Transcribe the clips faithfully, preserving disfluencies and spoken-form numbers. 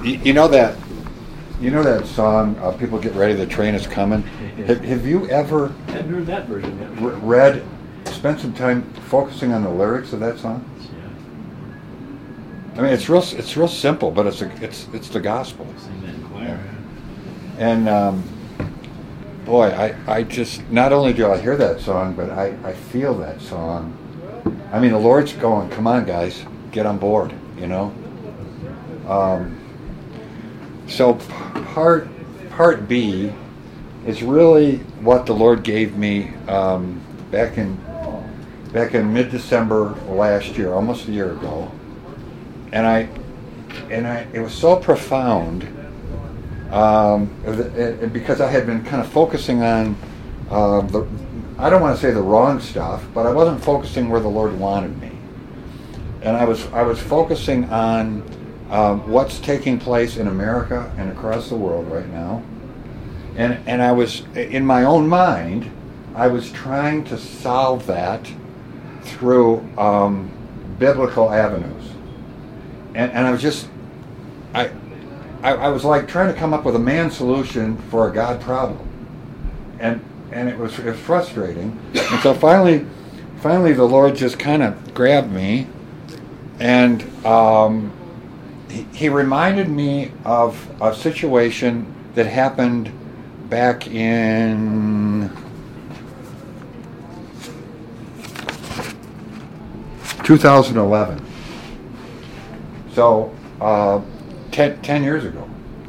You, you know that you know that song, uh, People Get Ready, the Train is Coming? have, have you ever I haven't heard that version yet. re- read, spent some time focusing on the lyrics of that song? Yeah. I mean, it's real it's real simple, but it's a, it's it's the gospel. Sing that in choir. And um, boy, I, I just, not only do I hear that song, but I, I feel that song. I mean, the Lord's going, come on, guys, get on board, you know? Um, so part part B is really what the Lord gave me um, back in back in mid-December last year, almost a year ago. And I, and I, it was so profound. Um, it, it, because I had been kind of focusing on uh, the, I don't want to say the wrong stuff, but I wasn't focusing where the Lord wanted me, and I was I was focusing on um, what's taking place in America and across the world right now, and and I was in my own mind, I was trying to solve that through um, biblical avenues, and and I was just I. I, I was like trying to come up with a man solution for a God problem, and and it was, it was frustrating. And so finally, finally, the Lord just kind of grabbed me, and um, he, he reminded me of a situation that happened back in two thousand eleven. So. Uh, Ten, ten years ago.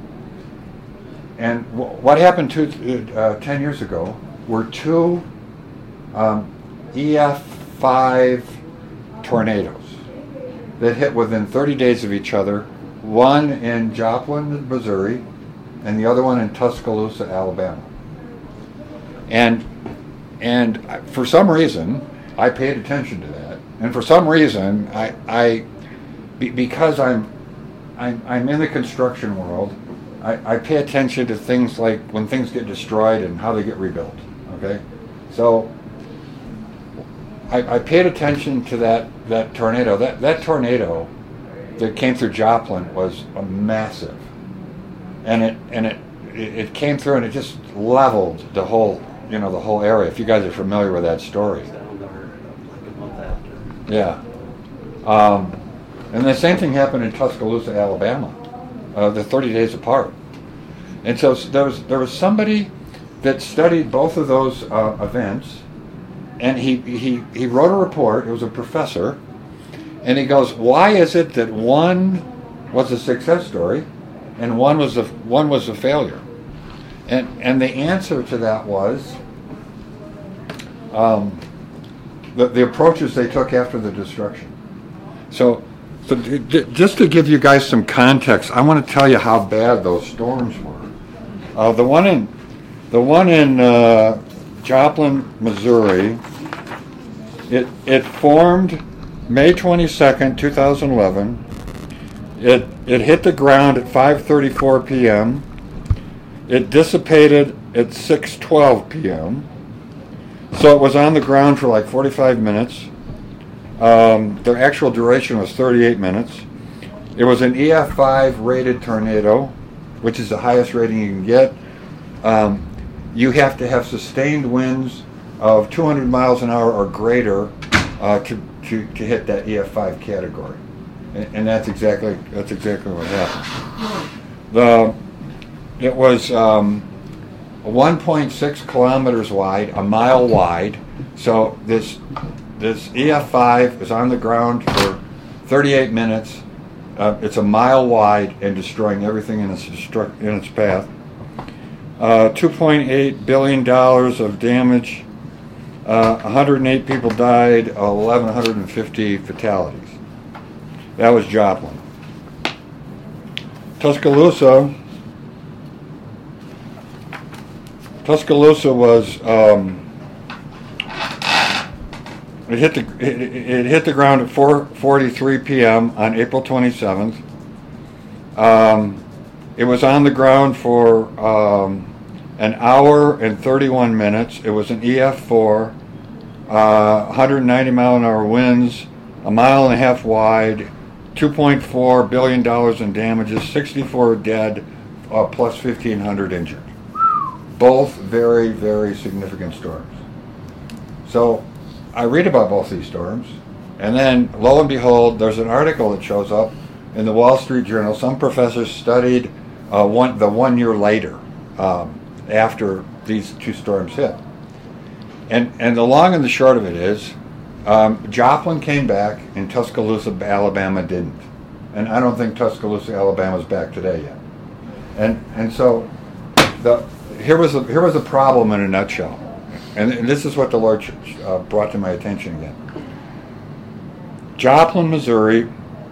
And w- what happened to, uh, ten years ago were two um, E F five tornadoes that hit within thirty days of each other, one in Joplin, Missouri, and the other one in Tuscaloosa, Alabama. And, and for some reason, I paid attention to that. And for some reason, I, I be, because I'm I'm, I'm in the construction world, I, I pay attention to things like when things get destroyed and how they get rebuilt, okay? So I, I paid attention to that, that tornado. That, that tornado that came through Joplin was a massive. And it and it, it came through and it just leveled the whole, you know, the whole area, if you guys are familiar with that story. Like a month after. Yeah. Um, And the same thing happened in Tuscaloosa, Alabama. Uh, they're thirty days apart. And so there was there was somebody that studied both of those uh, events, and he, he, he wrote a report. It was a professor, and he goes, "Why is it that one was a success story, and one was a one was a failure?" And and the answer to that was um, the the approaches they took after the destruction. So. So d- d- just to give you guys some context, I want to tell you how bad those storms were. Uh, the one in the one in uh, Joplin, Missouri, it it formed May twenty-second, two thousand eleven. It it hit the ground at five thirty-four p.m. It dissipated at six twelve p.m. So it was on the ground for like forty-five minutes. Um, the actual duration was thirty-eight minutes. It was an E F five rated tornado, which is the highest rating you can get. Um, you have to have sustained winds of two hundred miles an hour or greater uh, to, to, to hit that E F five category, and, and that's exactly that's exactly what happened. The it was um, one point six kilometers wide, a mile wide. So this. This E F five is on the ground for thirty-eight minutes. Uh, it's a mile wide and destroying everything in its destru- in its path. Uh, two point eight billion dollars of damage. Uh, one hundred eight people died. eleven fifty fatalities. That was Joplin. Tuscaloosa. Tuscaloosa was. Um, It hit the it, it hit the ground at four forty-three p.m. on April twenty-seventh. Um, it was on the ground for um, an hour and thirty-one minutes. It was an E F four, uh, one hundred ninety mile an hour winds, a mile and a half wide, two point four billion dollars in damages, sixty-four dead, uh, plus fifteen hundred injured. Both very, very significant storms. So I read about both these storms, and then lo and behold, there's an article that shows up in the Wall Street Journal. Some professors studied uh, one, the one year later um, after these two storms hit. And, and the long and the short of it is, um, Joplin came back and Tuscaloosa, Alabama didn't. And I don't think Tuscaloosa, Alabama is back today yet. And, and so the, here, was a, here was a problem in a nutshell. And, and this is what the Lord uh, brought to my attention again. Joplin, Missouri,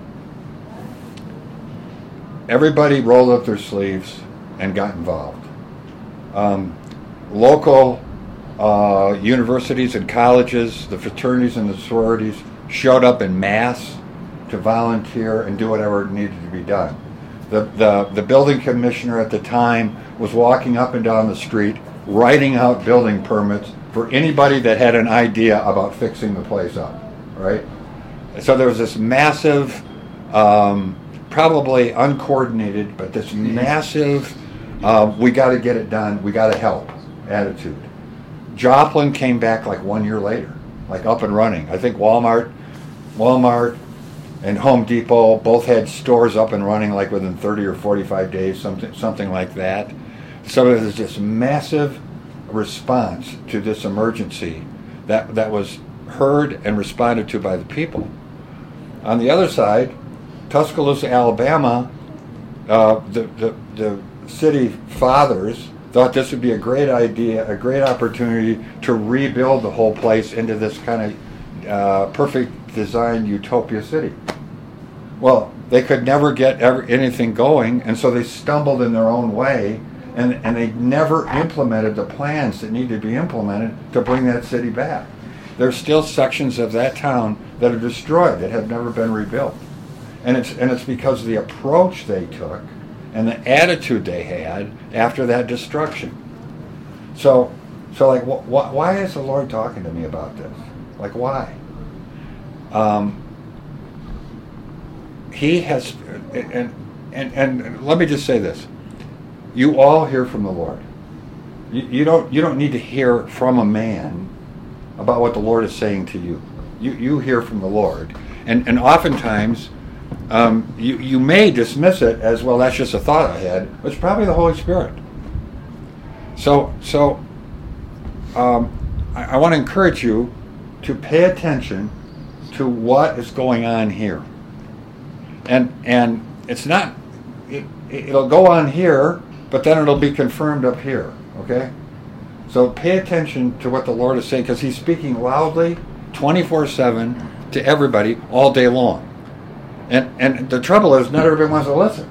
everybody rolled up their sleeves and got involved. Um, local uh, universities and colleges, the fraternities and the sororities showed up in mass to volunteer and do whatever needed to be done. The, the, the building commissioner at the time was walking up and down the street writing out building permits for anybody that had an idea about fixing the place up, right? So there was this massive, um, probably uncoordinated, but this massive, uh, we got to get it done, we got to help attitude. Joplin came back like one year later, like up and running. I think Walmart, Walmart and Home Depot both had stores up and running like within thirty or forty-five days, something, something like that. So there was this massive response to this emergency that, that was heard and responded to by the people. On the other side, Tuscaloosa, Alabama, uh, the, the, the city fathers thought this would be a great idea, a great opportunity to rebuild the whole place into this kind of uh, perfect design utopia city. Well, they could never get ever, anything going, and so they stumbled in their own way, and, and they never implemented the plans that needed to be implemented to bring that city back. There's still sections of that town that are destroyed, that have never been rebuilt. And it's, and it's because of the approach they took and the attitude they had after that destruction. So, so like, wh- wh- why is the Lord talking to me about this? Like, why? Um, he has, and, and, and let me just say this. You all hear from the Lord. You, you don't, you don't need to hear from a man about what the Lord is saying to you. You, you hear from the Lord. And, and oftentimes, um, you, you may dismiss it as, well, that's just a thought I had, but it's probably the Holy Spirit. So, so um, I, I want to encourage you to pay attention to what is going on here. And, and it's not, it, it'll go on here, but then it'll be confirmed up here, okay? So pay attention to what the Lord is saying, because he's speaking loudly, twenty-four seven, to everybody all day long. And and the trouble is, not everybody wants to listen.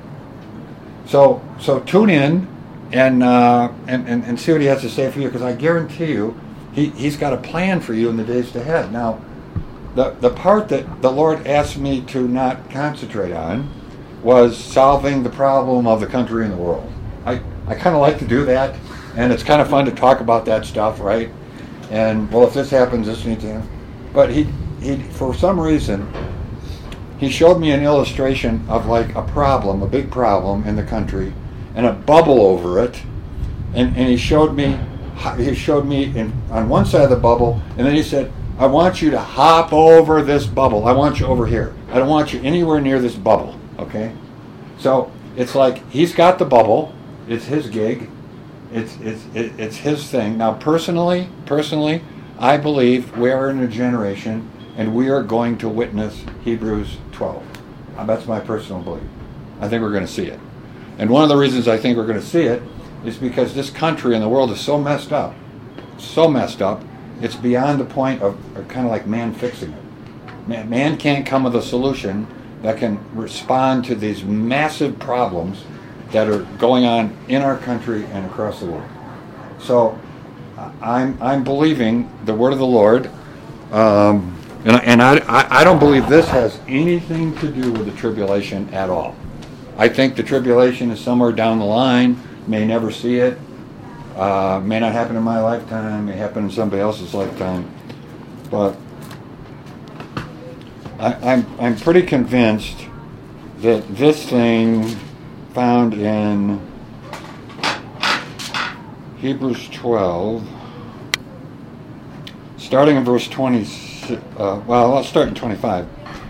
So so tune in and uh, and, and, and see what he has to say for you, because I guarantee you, he, he's got a plan for you in the days ahead. Now, the, the part that the Lord asked me to not concentrate on was solving the problem of the country and the world. I, I kind of like to do that, and it's kind of fun to talk about that stuff, right? And, well, if this happens, this needs to happen. But he, he, for some reason, he showed me an illustration of like a problem, a big problem in the country, and a bubble over it. And, and he showed me, he showed me in, on one side of the bubble, and then he said, I want you to hop over this bubble. I want you over here. I don't want you anywhere near this bubble, okay? So it's like he's got the bubble. It's his gig. It's it's it's his thing. Now, personally, personally, I believe we are in a generation, and we are going to witness Hebrews twelve. That's my personal belief. I think we're going to see it. And one of the reasons I think we're going to see it is because this country and the world is so messed up, so messed up, it's beyond the point of, of kind of like man fixing it. Man, man can't come with a solution that can respond to these massive problems that are going on in our country and across the world. So I'm I'm believing the word of the Lord, um, and, and I, I, I don't believe this has anything to do with the tribulation at all. I think the tribulation is somewhere down the line, may never see it, uh, may not happen in my lifetime, may happen in somebody else's lifetime, but I, I'm, I'm pretty convinced that this thing found in Hebrews twelve, starting in verse twenty-six, uh, well, I'll start in twenty-five.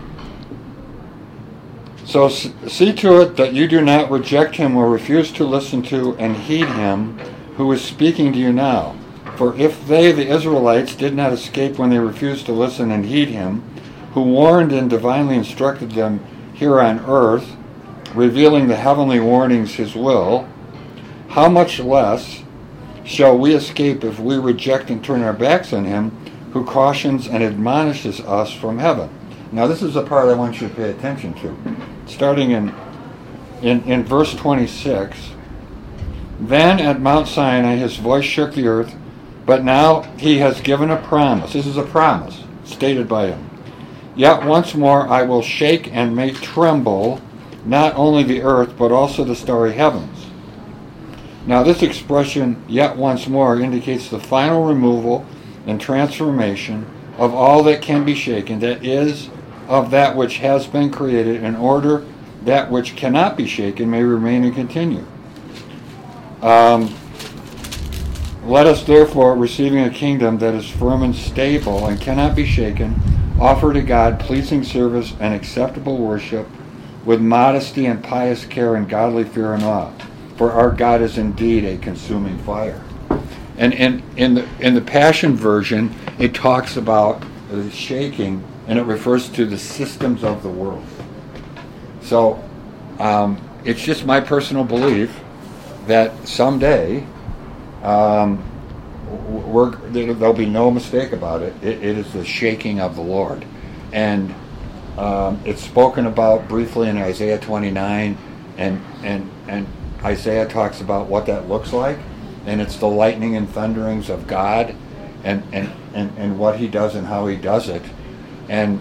So see to it that you do not reject him or refuse to listen to and heed him who is speaking to you now. For if they, the Israelites, did not escape when they refused to listen and heed him, who warned and divinely instructed them here on earth, revealing the heavenly warnings his will, how much less shall we escape if we reject and turn our backs on him who cautions and admonishes us from heaven? Now this is the part I want you to pay attention to. Starting in, in, in verse twenty-six, then at Mount Sinai his voice shook the earth, but now he has given a promise. This is a promise stated by him. Yet once more I will shake and make tremble not only the earth, but also the starry heavens. Now this expression, yet once more, indicates the final removal and transformation of all that can be shaken, that is, of that which has been created, in order that which cannot be shaken may remain and continue. Um, Let us therefore, receiving a kingdom that is firm and stable and cannot be shaken, offer to God pleasing service and acceptable worship with modesty and pious care and godly fear and awe. For our God is indeed a consuming fire. And in, in, the, in the Passion Version, it talks about the shaking, and it refers to the systems of the world. So um, it's just my personal belief that someday um, we're, there'll be no mistake about it. It, it is the shaking of the Lord. And um, it's spoken about briefly in Isaiah twenty-nine, and, and, and Isaiah talks about what that looks like, and it's the lightning and thunderings of God, and, and, and, and what he does and how he does it. And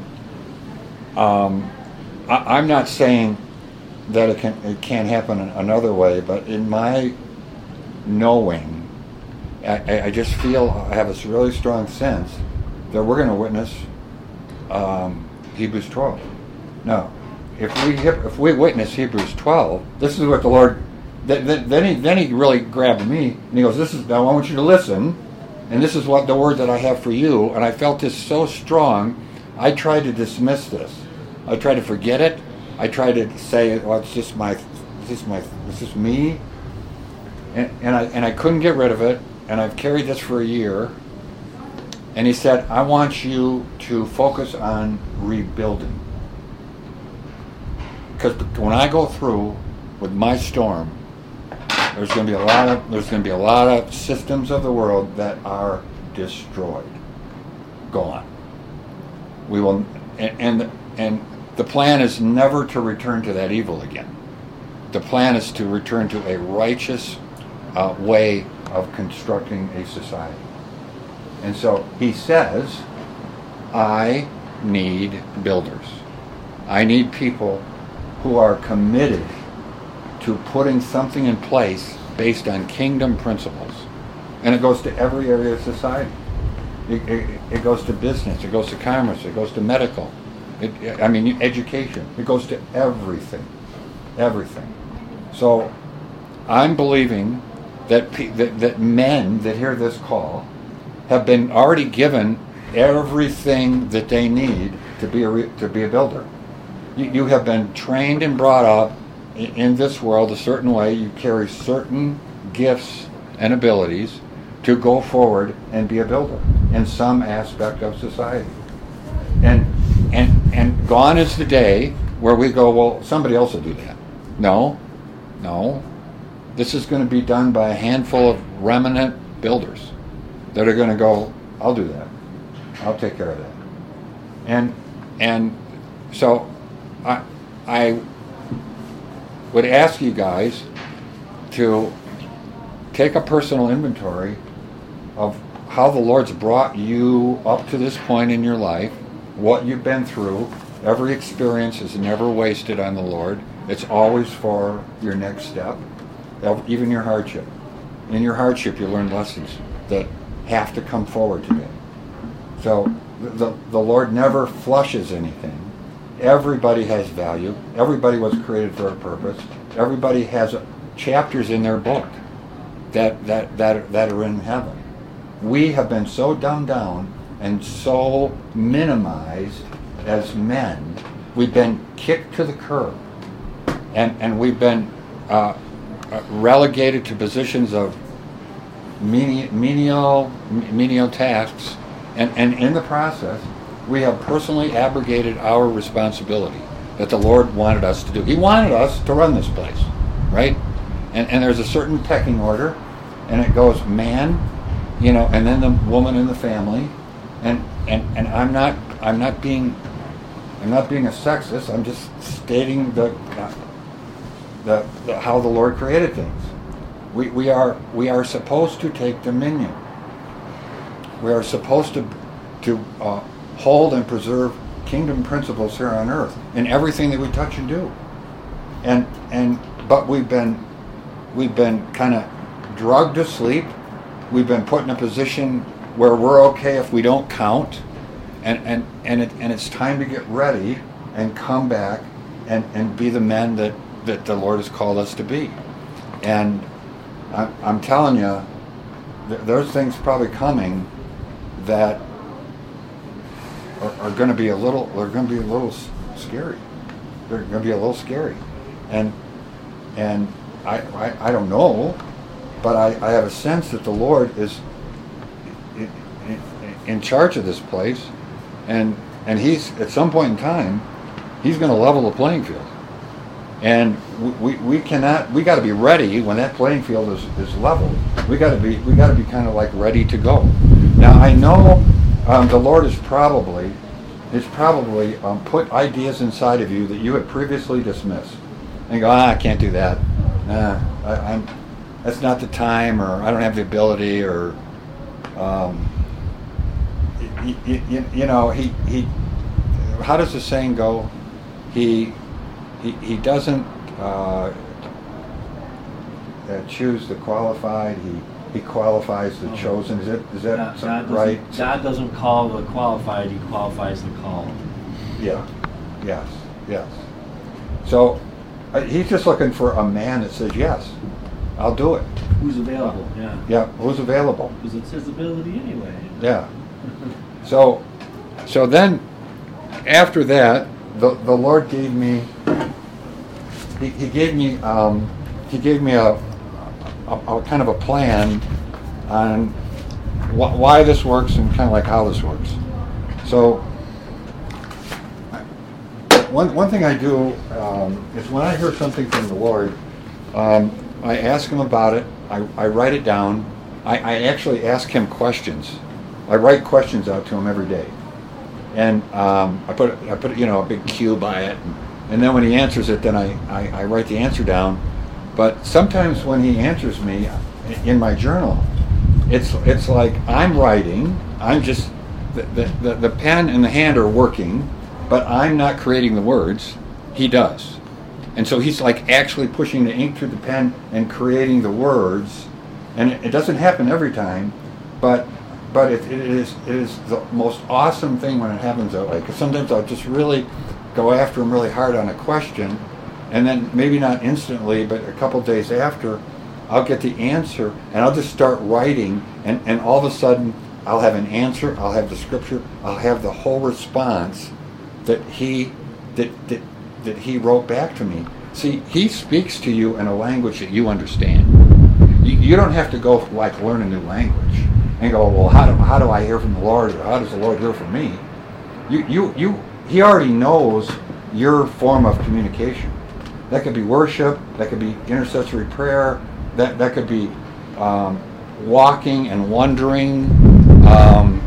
um, I, I'm not saying that it, can, it can't happen another way, but in my knowing, I, I just feel, I have this really strong sense that we're going to witness um, Hebrews twelve. Now, if we if we witness Hebrews twelve, this is what the Lord, then, then, he, then he really grabbed me, and he goes, this is, now I want you to listen, and this is what the word that I have for you. And I felt this so strong, I tried to dismiss this. I tried to forget it. I tried to say, well, it's just my, it's just my, it's just me. And, and I and I couldn't get rid of it, and I've carried this for a year. And he said, I want you to focus on rebuilding. Because when I go through with my storm, there's going to be a lot of there's going to be a lot of systems of the world that are destroyed, gone. We will, and and, and the plan is never to return to that evil again. The plan is to return to a righteous uh, way of constructing a society. And so he says, I need builders. I need people who are committed to putting something in place based on kingdom principles. And it goes to every area of society. It, it, it goes to business, it goes to commerce, it goes to medical, it, I mean education. It goes to everything, everything. So I'm believing that, pe- that, that men that hear this call have been already given everything that they need to be a, re- to be a builder. You, you have been trained and brought up in, in this world a certain way. You carry certain gifts and abilities to go forward and be a builder in some aspect of society. And and and gone is the day where we go, well, somebody else will do that. No, no. This is going to be done by a handful of remnant builders that are going to go, I'll do that. I'll take care of that. And and so I I would ask you guys to take a personal inventory of how the Lord's brought you up to this point in your life, what you've been through. Every experience is never wasted on the Lord. It's always for your next step, even your hardship. In your hardship, you learn lessons that have to come forward today. So the, the Lord never flushes anything. everybody has value. Everybody was created for a purpose. Everybody has chapters in their book that, that, that, that are in heaven. We have been so dumbed down and so minimized as men. We've been kicked to the curb. And, and we've been uh, relegated to positions of menial, menial, menial tasks. And, and in the process, we have personally abrogated our responsibility that the Lord wanted us to do. He wanted us to run this place, right? And, and there's a certain pecking order, and it goes man, you know, and then the woman in the family, and and, and I'm not I'm not being I'm not being a sexist. I'm just stating the the, the how the Lord created things. We we are we are supposed to take dominion. We are supposed to to uh, hold and preserve kingdom principles here on earth in everything that we touch and do. And and but we've been we've been kind of drugged to sleep. We've been put in a position where we're okay if we don't count, and and and, it, and it's time to get ready and come back and, and be the men that, that the Lord has called us to be. And I'm, I'm telling you, th- there's things probably coming that are, are going to be a little, are going to be a little scary. They're going to be a little scary, and and I I, I don't know. But I, I have a sense that the Lord is in, in, in charge of this place, and and he's at some point in time, he's going to level the playing field, and we, we cannot we got to be ready when that playing field is, is leveled. We got to be we got to be kind of like ready to go. Now I know um, the Lord is probably is probably um, put ideas inside of you that you had previously dismissed, and you go, ah, I can't do that. Nah, I, I'm. That's not the time, or I don't have the ability, or um, you, you, you know, he, he. How does the saying go? He he, he doesn't uh, uh, choose the qualified. He he qualifies the chosen. Is it is that God, something God right? God doesn't call the qualified; He qualifies the called. Yeah. Yes. Yes. So uh, he's just looking for a man that says yes. I'll do it. Who's available? Yeah. Yeah, who's available? Because it's his ability anyway. Yeah. So, so then, after that, the the Lord gave me. He, he gave me. Um, he gave me a, a, a kind of a plan on wh- why this works and kind of like how this works. So, one one thing I do um, is when I hear something from the Lord. Um, I ask him about it. I, I write it down. I, I actually ask him questions. I write questions out to him every day, and um, I put I put you know a big Q by it, and, and then when he answers it, then I, I, I write the answer down. But sometimes when he answers me in my journal, it's it's like I'm writing. I'm just the the, the, the pen and the hand are working, but I'm not creating the words. He does. And so he's like actually pushing the ink through the pen and creating the words, and it, it doesn't happen every time, but but it, it is it is the most awesome thing when it happens that way. Because sometimes I'll just really go after him really hard on a question, and then maybe not instantly, but a couple days after, I'll get the answer, and I'll just start writing, and, and all of a sudden I'll have an answer, I'll have the scripture, I'll have the whole response that he that that. that he wrote back to me. See, he speaks to you in a language that you understand. You, you don't have to go like learn a new language and go, well, how do how do I hear from the Lord, or how does the Lord hear from me? You you you he already knows your form of communication. That could be worship, that could be intercessory prayer, that that could be um, walking and wondering. Um,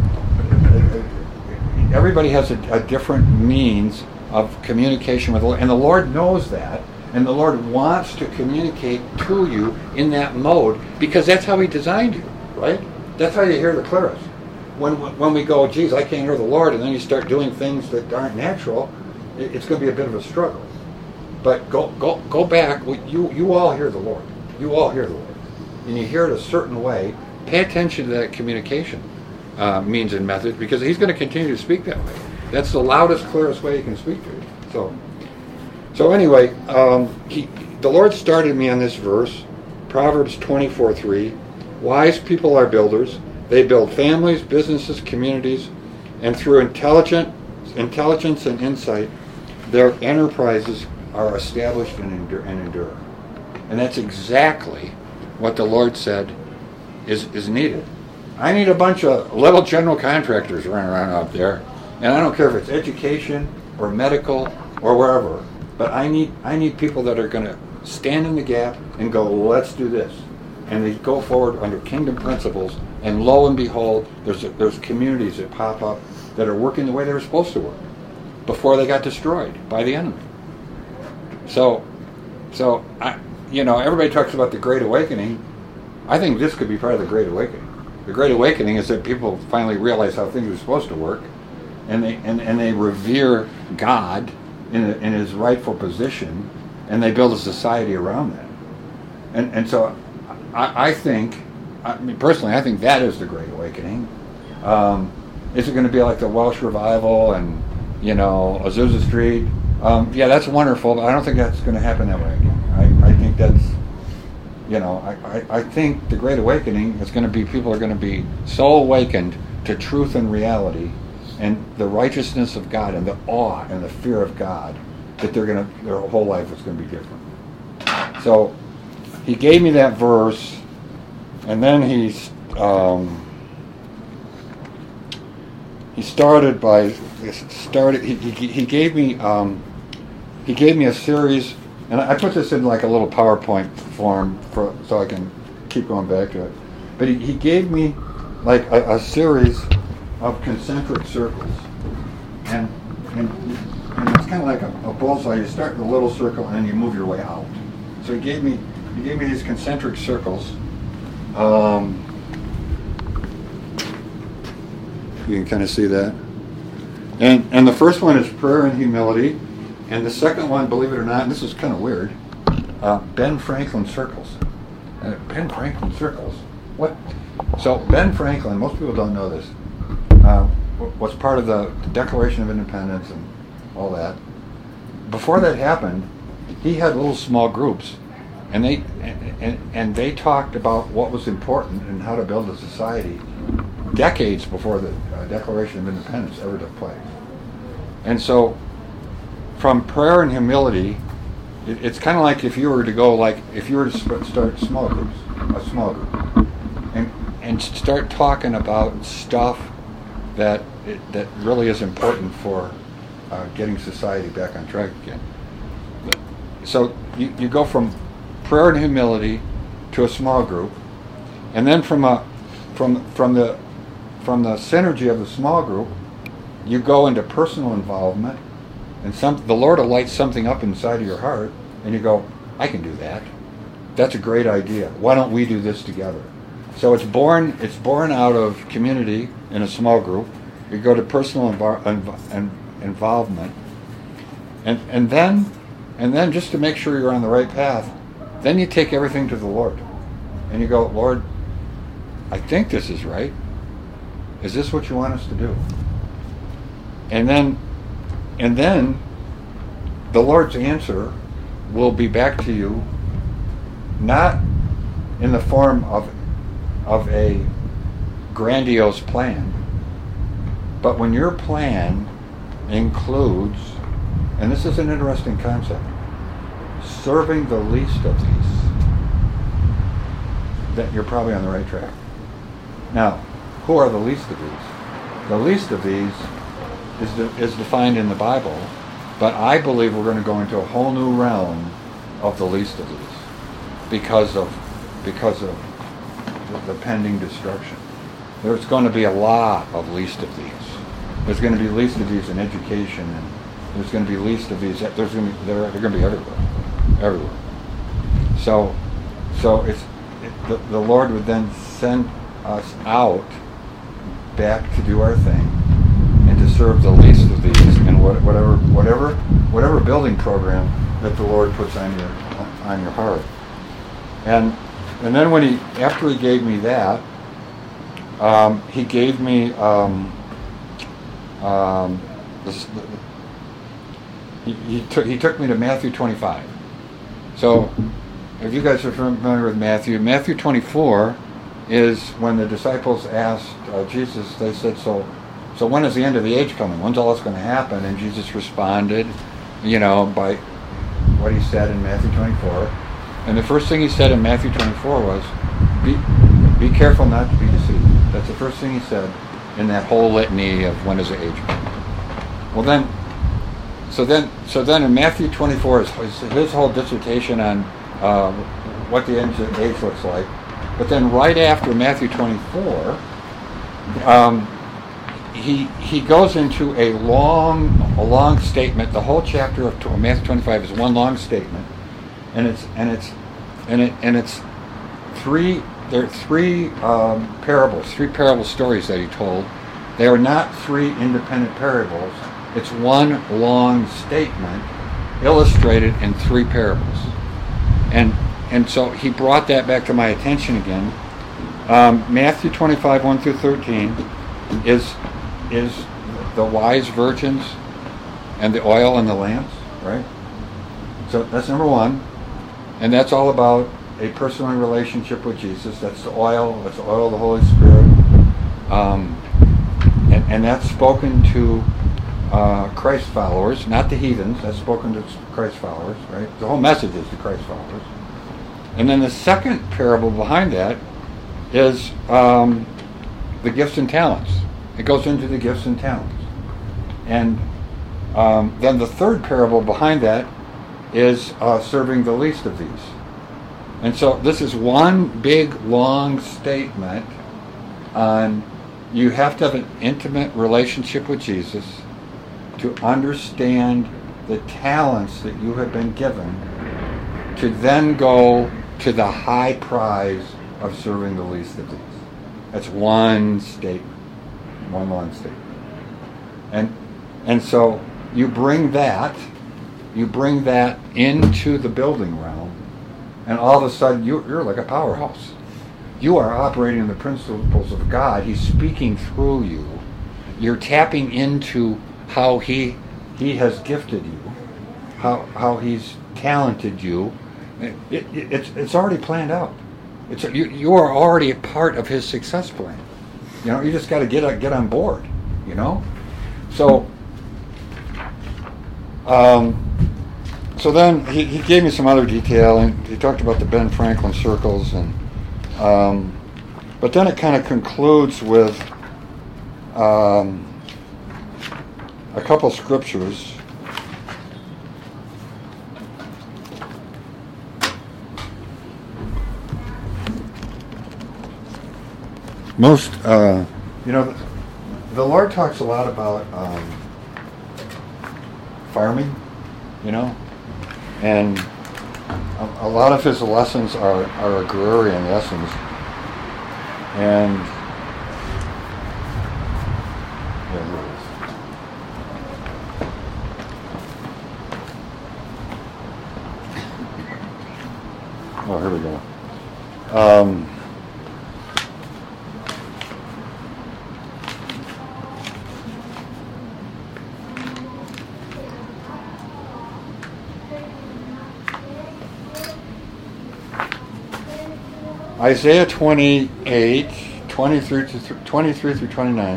everybody has a, a different means of communication with the Lord, and the Lord knows that, and the Lord wants to communicate to you in that mode, because that's how he designed you, right? That's how you hear the clearest. When when we go, geez, I can't hear the Lord, and then you start doing things that aren't natural, it's going to be a bit of a struggle. But go go go back. You you all hear the Lord. You all hear the Lord, and you hear it a certain way. Pay attention to that communication uh, means and method, because he's going to continue to speak that way. That's the loudest, clearest way he can speak to you. So, so anyway, um, he, the Lord started me on this verse, Proverbs twenty-four three. Wise people are builders. They build families, businesses, communities, and through intelligent, intelligence and insight, their enterprises are established and endure. And, endure. and that's exactly what the Lord said is, is needed. I need a bunch of little general contractors running around out there, and I don't care if it's education or medical or wherever, but I need I need people that are going to stand in the gap and go, let's do this. And they go forward under kingdom principles, and lo and behold, there's a, there's communities that pop up that are working the way they were supposed to work before they got destroyed by the enemy. So, so I, you know, everybody talks about the Great Awakening. I think this could be part of the Great Awakening. The Great Awakening is that people finally realize how things are supposed to work, and they and, and they revere God in, in His rightful position, and they build a society around that. And and so, I, I think, I mean, personally, I think that is the Great Awakening. Um, is it going to be like the Welsh Revival and, you know, Azusa Street? Um, yeah, that's wonderful, but I don't think that's going to happen that way again. I, I think that's, you know, I, I, I think the Great Awakening is going to be, people are going to be so awakened to truth and reality and the righteousness of God and the awe and the fear of God that they're going to, their whole life is going to be different. So he gave me that verse, and then he's, um, he started by, started, he, he, he gave me, um, he gave me a series, and I put this in like a little PowerPoint form for, so I can keep going back to it. But he, he gave me like a, a series of concentric circles. And, and, and it's kind of like a, a bullseye. You start in a little circle and then you move your way out. So he gave me, he gave me these concentric circles. Um, you can kind of see that. And, and the first one is prayer and humility. And the second one, believe it or not, and this is kind of weird, uh, Ben Franklin circles. Uh, Ben Franklin circles. What? So Ben Franklin, most people don't know this, uh, was part of the Declaration of Independence and all that. Before that happened, he had little small groups, and they and, and, and they talked about what was important and how to build a society decades before the uh, Declaration of Independence ever took place. And so, from prayer and humility, it, it's kind of like if you were to go, like if you were to sp- start small groups, a small group, and and start talking about stuff that it, that really is important for uh, getting society back on track again. So you, you go from prayer and humility to a small group, and then from a from from the from the synergy of the small group, you go into personal involvement. And some, the Lord will light something up inside of your heart, and you go, I can do that. That's a great idea. Why don't we do this together? So it's born it's born out of community in a small group. You go to personal invo- inv- involvement. And and then and then just to make sure you're on the right path, then you take everything to the Lord. And you go, Lord, I think this is right. Is this what you want us to do? And then And then the Lord's answer will be back to you, not in the form of of a grandiose plan, but when your plan includes, and this is an interesting concept, serving the least of these, that you're probably on the right track. Now, who are the least of these? The least of these Is, de- is defined in the Bible, but I believe we're going to go into a whole new realm of the least of these because of because of the, the pending destruction. There's going to be a lot of least of these. There's going to be least of these in education, and there's going to be least of these. There's going to be they're, they're going to be everywhere, everywhere. So, so it's it, the, the Lord would then send us out back to do our thing, to serve the least of these in whatever whatever whatever building program that the Lord puts on your on your heart. And and then when he after he gave me that, um, he gave me um, um, this, he, he, took, he took me to Matthew twenty-five. So, if you guys are familiar with Matthew, Matthew twenty-four is when the disciples asked uh, Jesus, they said, so so when is the end of the age coming? When's all this going to happen? And Jesus responded, you know, by what he said in Matthew twenty-four. And the first thing he said in Matthew twenty-four was, be, be careful not to be deceived. That's the first thing he said in that whole litany of when is the age coming. Well then, so then, so then in Matthew twenty-four is his whole dissertation on uh, what the end of the age looks like. But then right after Matthew twenty-four, um, he he goes into a long a long statement. The whole chapter of Matthew twenty-five is one long statement, and it's and it's and it and it's three. There are three um, parables, three parable stories that he told. They are not three independent parables. It's one long statement illustrated in three parables. And and so he brought that back to my attention again. Um, Matthew twenty-five, one through thirteen is is the wise virgins and the oil and the lamps, right? So that's number one. And that's all about a personal relationship with Jesus. That's the oil, that's the oil of the Holy Spirit. Um, and, and that's spoken to uh, Christ followers, not the heathens. That's spoken to Christ followers, right? The whole message is to Christ followers. And then the second parable behind that is um, the gifts and talents. It goes into the gifts and talents. And um, then the third parable behind that is uh, serving the least of these. And so this is one big, long statement on you have to have an intimate relationship with Jesus to understand the talents that you have been given to then go to the high prize of serving the least of these. That's one statement, one long statement. And and so you bring that, you bring that into the building realm, and all of a sudden you, you're like a powerhouse. You are operating in the principles of God. He's speaking through you. You're tapping into how he he has gifted you, how how he's talented you. It, it, it's it's already planned out. It's you you are already a part of his success plan. You know, you just got to get get on board. You know, so um, so then he, he gave me some other detail, and he talked about the Ben Franklin circles, and um, but then it kind of concludes with um, a couple scriptures. Most, uh, you know, the Lord talks a lot about um, farming, you know, and a, a lot of his lessons are, are agrarian lessons. And, yeah, here it is. Oh, here we go. Um, Isaiah twenty-eight, twenty-three to twenty-three through twenty-nine.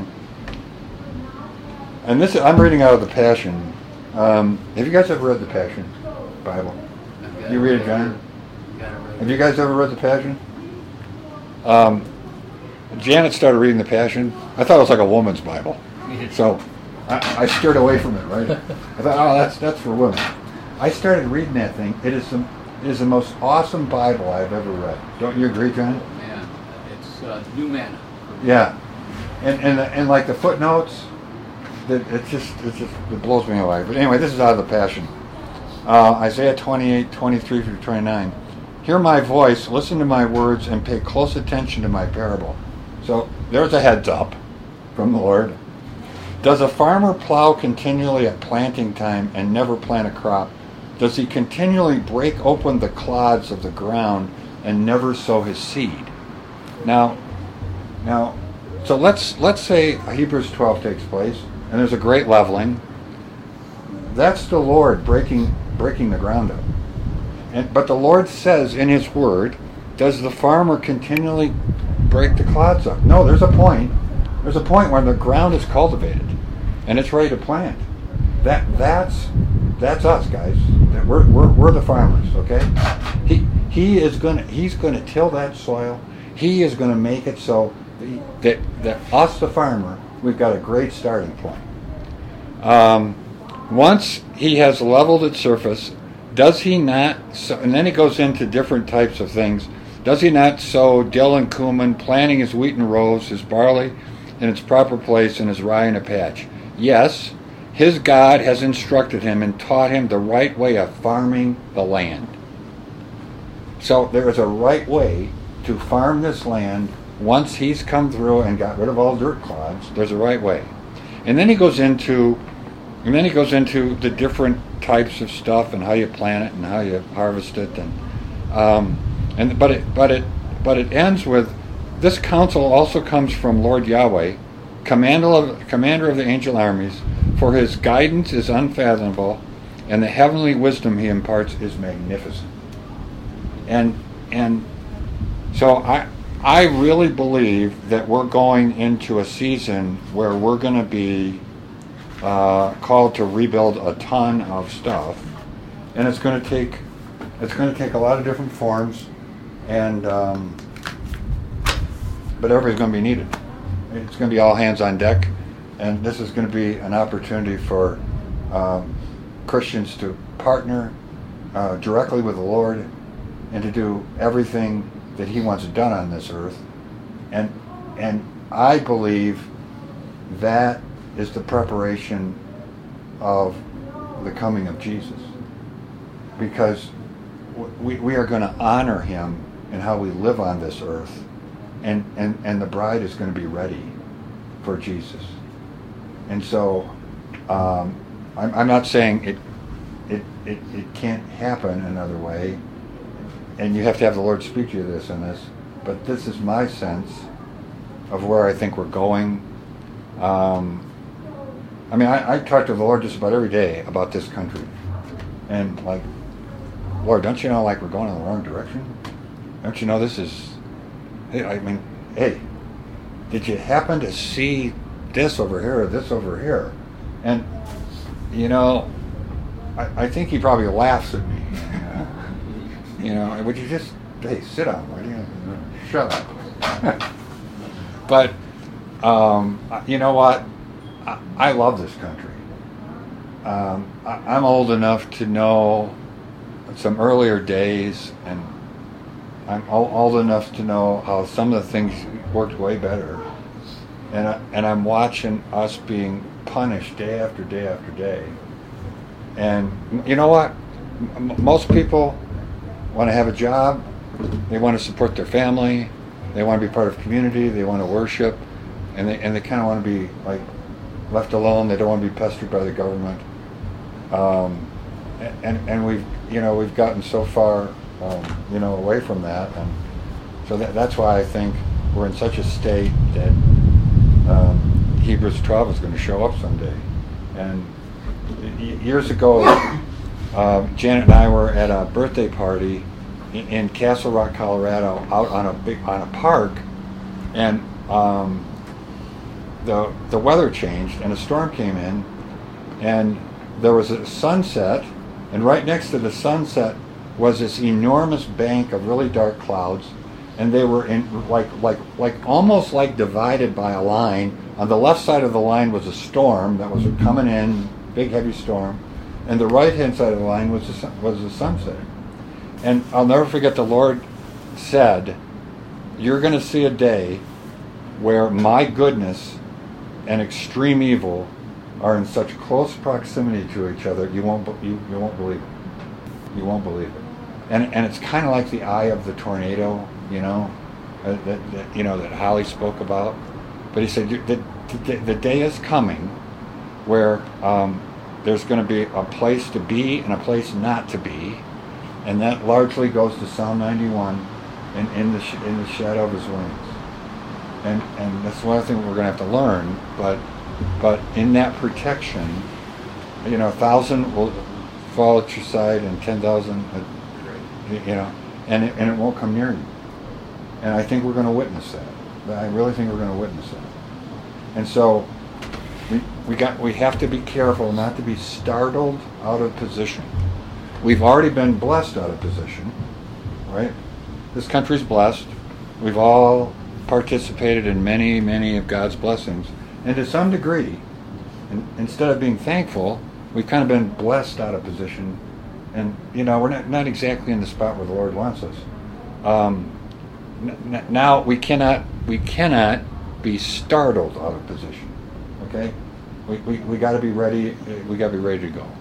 And this I'm reading out of the Passion. Um, have you guys ever read the Passion Bible? You read it, John? Have you guys ever read the Passion? Um, Janet started reading the Passion. I thought it was like a woman's Bible, so I, I steered away from it. Right? I thought, oh, that's that's for women. I started reading that thing. It is some. It is the most awesome Bible I've ever read. Don't you agree, John? Man, it's uh, new manna. Yeah, and and and like the footnotes, that it just it just it blows me away. But anyway, this is out of the Passion. Uh, Isaiah twenty-eight, twenty-three through twenty-nine. Hear my voice, listen to my words, and pay close attention to my parable. So there's a heads up from the Lord. Does a farmer plow continually at planting time and never plant a crop? Does he continually break open the clods of the ground and never sow his seed? Now, now, so let's let's say Hebrews twelve takes place, and there's a great leveling. that's the Lord breaking breaking the ground up. And but the Lord says in His Word, does the farmer continually break the clods up? No, there's a point. There's a point where the ground is cultivated and it's ready to plant. That that's that's us, guys. We're we're, we're the farmers, okay? He he is gonna he's gonna till that soil. He is gonna make it so that that us, the farmer, we've got a great starting point. Um, once he has leveled its surface, does he not? So, and then he goes into different types of things. Does he not sow dill and cumin, planting his wheat in rows, his barley in its proper place, and his rye in a patch? Yes, his God has instructed him and taught him the right way of farming the land. So there is a right way to farm this land. Once he's come through and got rid of all dirt clods, there's a right way. And then he goes into, and then he goes into the different types of stuff and how you plant it and how you harvest it, and um, and but it but it but it ends with, this counsel also comes from Lord Yahweh, commander of commander of the angel armies, for his guidance is unfathomable, and the heavenly wisdom he imparts is magnificent. And and so I. I really believe that we're going into a season where we're going to be uh, called to rebuild a ton of stuff, and it's going to take it's going to take a lot of different forms, and um, but everybody's going to be needed. It's going to be all hands on deck, and this is going to be an opportunity for um, Christians to partner uh, directly with the Lord and to do everything that He wants done on this earth. And and I believe that is the preparation of the coming of Jesus, because we, we are going to honor Him in how we live on this earth, and, and, and the bride is going to be ready for Jesus. And so um, I'm, I'm not saying it, it, it, it can't happen another way, and you have to have the Lord speak to you this and this, but this is my sense of where I think we're going. Um, I mean, I, I talk to the Lord just about every day about this country, and like, Lord, don't you know, like, we're going in the wrong direction? Don't you know this is? Hey, I mean, hey, did you happen to see this over here or this over here? And you know, I, I think He probably laughs at me. You know, would you just, hey, sit down, would you? Shut up. But, um, you know what? I, I love this country. Um, I, I'm old enough to know some earlier days, and I'm old enough to know how some of the things worked way better. And, I, and I'm watching us being punished day after day after day. And you know what? M- most people want to have a job, they want to support their family, they want to be part of community, they want to worship, and they and they kind of want to be like left alone. They don't want to be pestered by the government. Um, and and we've you know we've gotten so far um, you know away from that, and so that, that's why I think we're in such a state that um, Hebrews twelve is going to show up someday. And years ago, Uh, Janet and I were at a birthday party in, in Castle Rock, Colorado, out on a big on a park, and um, the the weather changed and a storm came in, and there was a sunset, and right next to the sunset was this enormous bank of really dark clouds, and they were in like like like almost like divided by a line. On the left side of the line was a storm that was coming in, big heavy storm. And the right-hand side of the line was the, sun, was the sunset. And I'll never forget, the Lord said, you're going to see a day where my goodness and extreme evil are in such close proximity to each other, you won't you, you won't believe it. You won't believe it. And and it's kind of like the eye of the tornado, you know, uh, that, that you know that Holly spoke about. But he said the, the, the day is coming where um, there's going to be a place to be and a place not to be, and that largely goes to Psalm ninety-one, and in the sh- in the shadow of His wings. And and that's one thing we're going to have to learn. But but in that protection, you know, a thousand will fall at your side and ten thousand, you know, and it, and it won't come near you. And I think we're going to witness that. I really think we're going to witness that. And so we we got we have to be careful not to be startled out of position. We've already been blessed out of position, right? This country's blessed. We've all participated in many, many of God's blessings. And to some degree, in, instead of being thankful, we've kind of been blessed out of position. And, you know, we're not, not exactly in the spot where the Lord wants us. Um, n- now, we cannot we cannot be startled out of position, okay? We, we, we got to be ready. We got to be ready to go.